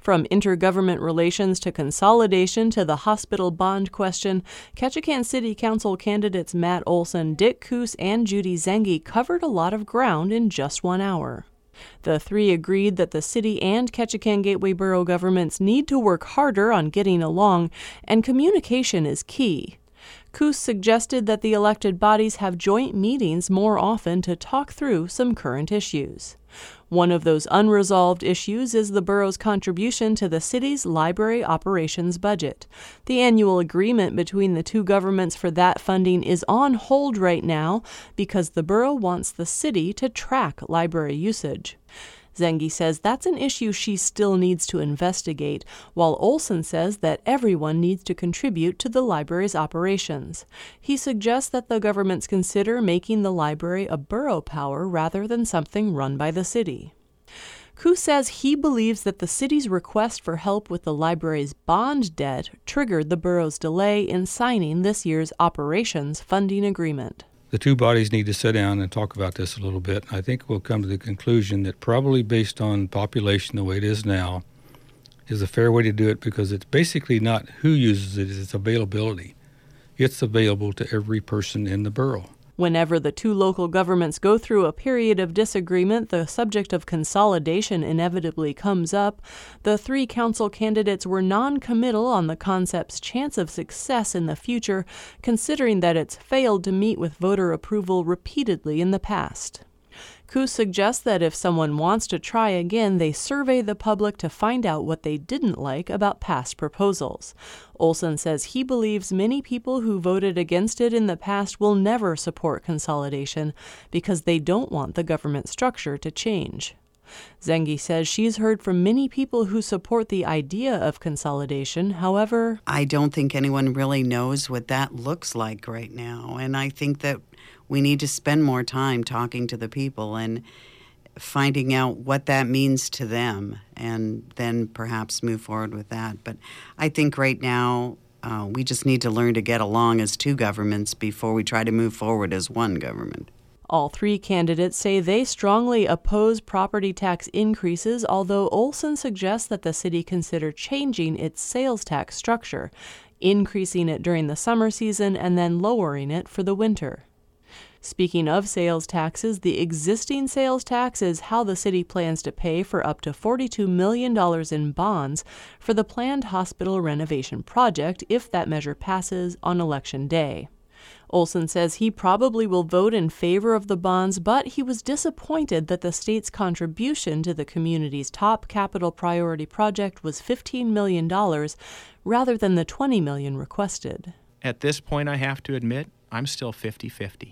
From intergovernment relations to consolidation to the hospital bond question, Ketchikan City Council candidates Matt Olson, Dick Coos, and Judy Zengi covered a lot of ground in just 1 hour. The three agreed that the city and Ketchikan Gateway Borough governments need to work harder on getting along, and communication is key. Coos suggested that the elected bodies have joint meetings more often to talk through some current issues. One of those unresolved issues is the borough's contribution to the city's library operations budget. The annual agreement between the two governments for that funding is on hold right now because the borough wants the city to track library usage. Zengi says that's an issue she still needs to investigate, while Olson says that everyone needs to contribute to the library's operations. He suggests that the governments consider making the library a borough power rather than something run by the city. Coos says he believes that the city's request for help with the library's bond debt triggered the borough's delay in signing this year's operations funding agreement. The two bodies need to sit down and talk about this a little bit. I think we'll come to the conclusion that probably based on population the way it is now is a fair way to do it because it's basically not who uses it, it's availability. It's available to every person in the borough. Whenever the two local governments go through a period of disagreement, the subject of consolidation inevitably comes up. The three council candidates were non-committal on the concept's chance of success in the future, considering that it's failed to meet with voter approval repeatedly in the past. Coos suggests that if someone wants to try again, they survey the public to find out what they didn't like about past proposals. Olson says he believes many people who voted against it in the past will never support consolidation because they don't want the government structure to change. Zengi says she's heard from many people who support the idea of consolidation. However, I don't think anyone really knows what that looks like right now, and I think that we need to spend more time talking to the people and finding out what that means to them and then perhaps move forward with that. But I think right now we just need to learn to get along as two governments before we try to move forward as one government. All three candidates say they strongly oppose property tax increases, although Olson suggests that the city consider changing its sales tax structure, increasing it during the summer season and then lowering it for the winter. Speaking of sales taxes, the existing sales tax is how the city plans to pay for up to $42 million in bonds for the planned hospital renovation project if that measure passes on Election Day. Olson says he probably will vote in favor of the bonds, but he was disappointed that the state's contribution to the community's top capital priority project was $15 million rather than the $20 million requested. At this point, I have to admit, I'm still 50-50.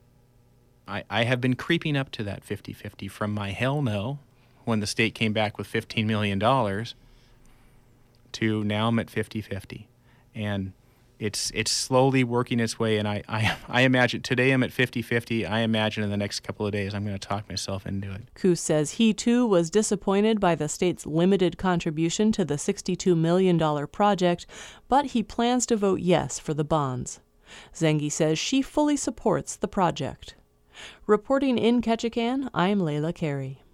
I have been creeping up to that 50-50 from my hell no when the state came back with $15 million to now I'm at 50-50. And it's slowly working its way, and I imagine today I'm at 50-50. I imagine in the next couple of days I'm going to talk myself into it. Coos says he, too, was disappointed by the state's limited contribution to the $62 million project, but he plans to vote yes for the bonds. Zengi says she fully supports the project. Reporting in Ketchikan, I'm Layla Carey.